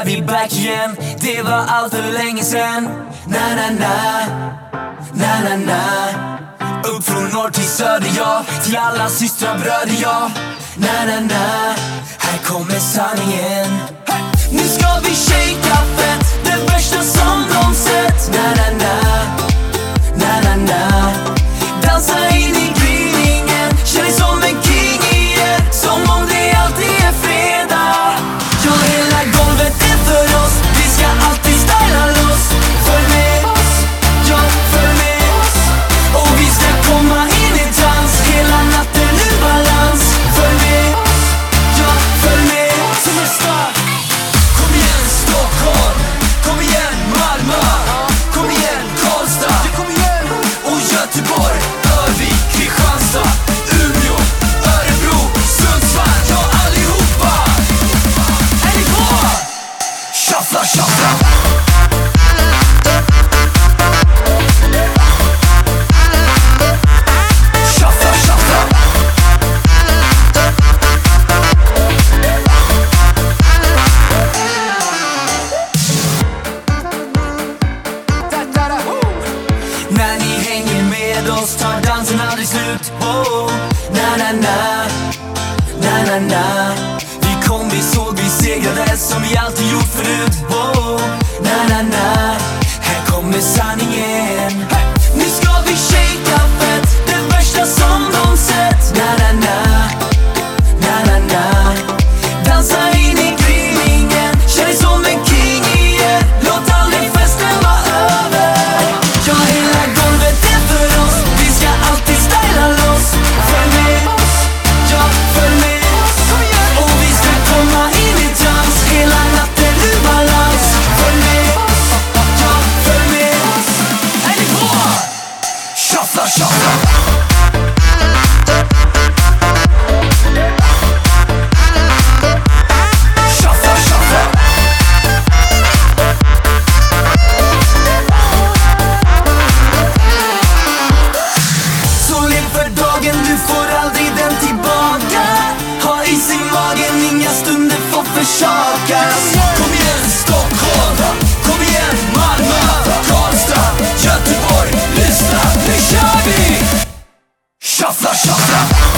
är vi back igen. Det var allt för länge sen. Na na na, na na na. Upp från norr till söder, ja. Till alla systrar, bröder, ja. Na na na, här kommer sanningen. Nu ska vi shakea fett, det värsta som de sett. Na na na, na na na. Dansa in i gryningen, känn dig som en king igen. Som om det alltid är fredag. Ja, hela golvet är för oss. Vi ska alltid styla loss. Följ med oss, ja, följ med oss. Och vi ska komma in i dans. Hela natten ur balans. Följ med oss, ja, följ med oss. Som är stark. Kom igen Stockholm, kom igen Malmö, kom igen Karlstad, och Göteborg, Örvik, Kristianstad, Umeå, Örebro, Sundsvall, ja allihopa. Är ni på? Shuffla, shuffla. Shuffla, shuffla. När ni hänger med oss tar dansen aldrig slut. Oh, na na na, na na na. Vi kom, vi såg, vi segrade som vi alltid gjort förut. Oh, na na na, här kommer sanningen. Nu ska vi shakea fett, det värsta som de sett. Na na na, na na na. Dansa in i gryningen, känn dig som en king igen. Låt aldrig festen vara över. Ja, hela golvet är för oss. Vi ska alltid styla loss. Följ med oss, ja, följ med oss. Och vi ska komma in i dans. Hela natten ur balans. Följ med oss, ja, följ med oss. Är ni på? Shuffla, shuffla. Shuffla, shuffla. Så lev för dagen, du får aldrig den tillbaka. Ha is i magen, inga stunder får försakas. Kom igen Stockholm, kom igen Malmö, Karlstad, Göteborg. Lyssna, nu kör vi! Shuffla, shuffla.